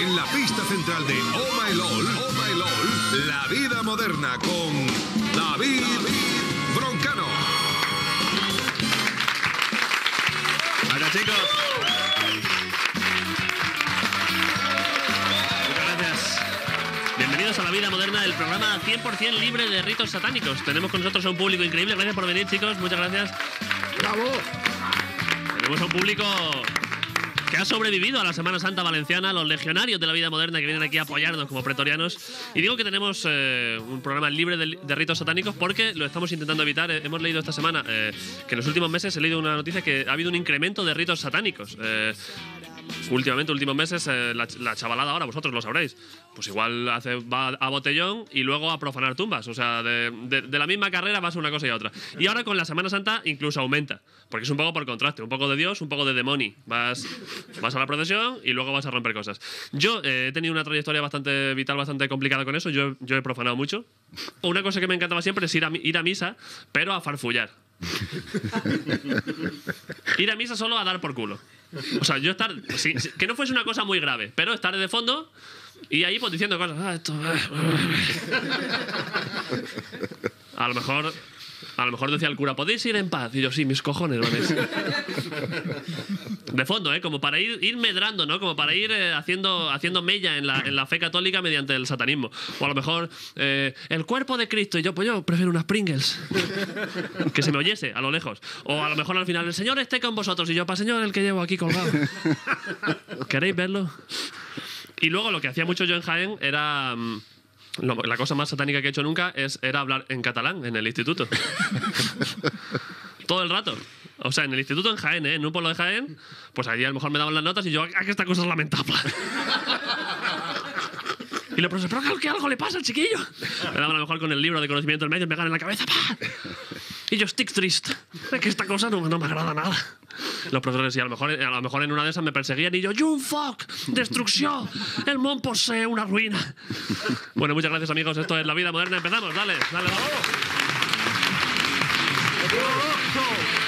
en la pista central de Oh My LOL, La Vida Moderna con David Broncano. Hola, chicos. Muchas gracias. Bienvenidos a La Vida Moderna, el programa 100% libre de ritos satánicos. Tenemos con nosotros a un público increíble. Gracias por venir, chicos. Muchas gracias. ¡Bravo! Tenemos a un público que ha sobrevivido a la Semana Santa Valenciana, los legionarios de La Vida Moderna que vienen aquí a apoyarnos como pretorianos. Y digo que tenemos un programa libre de ritos satánicos porque lo estamos intentando evitar. Hemos leído esta semana que en los últimos meses he leído una noticia que ha habido un incremento de ritos satánicos. Últimos meses, la chavalada ahora, vosotros lo sabréis, pues igual va a botellón y luego a profanar tumbas. O sea, de la misma carrera vas a una cosa y a otra. Y ahora con la Semana Santa incluso aumenta, porque es un poco por contraste, un poco de Dios, un poco de demonio. Vas a la procesión y luego vas a romper cosas. Yo he tenido una trayectoria bastante vital, bastante complicada con eso. Yo he profanado mucho. Una cosa que me encantaba siempre es ir a misa, pero a farfullar. Ir a misa solo a dar por culo. O sea, yo estar... que no fuese una cosa muy grave, pero estar de fondo y ahí pues diciendo cosas. A lo mejor decía el cura, ¿podéis ir en paz? Y yo, sí, mis cojones, ¿vale? De fondo, como para ir medrando, ¿no? Como para ir haciendo mella en la fe católica mediante el satanismo. O a lo mejor, el cuerpo de Cristo. Y yo prefiero unas Pringles. Que se me oyese a lo lejos. O a lo mejor al final, el Señor esté con vosotros. Y yo, para Señor, el que llevo aquí colgado. ¿Queréis verlo? Y luego lo que hacía mucho yo en Jaén era... la cosa más satánica que he hecho nunca era hablar en catalán en el instituto. Todo el rato. O sea, en el instituto en Jaén, en un pueblo de Jaén, pues allí a lo mejor me daban las notas y yo, que esta cosa es lamentable. Y los profesores, pero que algo le pasa al chiquillo. Me daban a lo mejor con el libro de conocimiento del medio y me pegan en la cabeza. ¡Pah! Y yo, estic trist. Que esta cosa no me agrada nada. Los profesores, y a lo mejor en una de esas me perseguían y yo, ¡un fuck! ¡Destrucción! ¡El món posee una ruina! Bueno, muchas gracias, amigos. Esto es La Vida Moderna. Empezamos. Dale, vamos.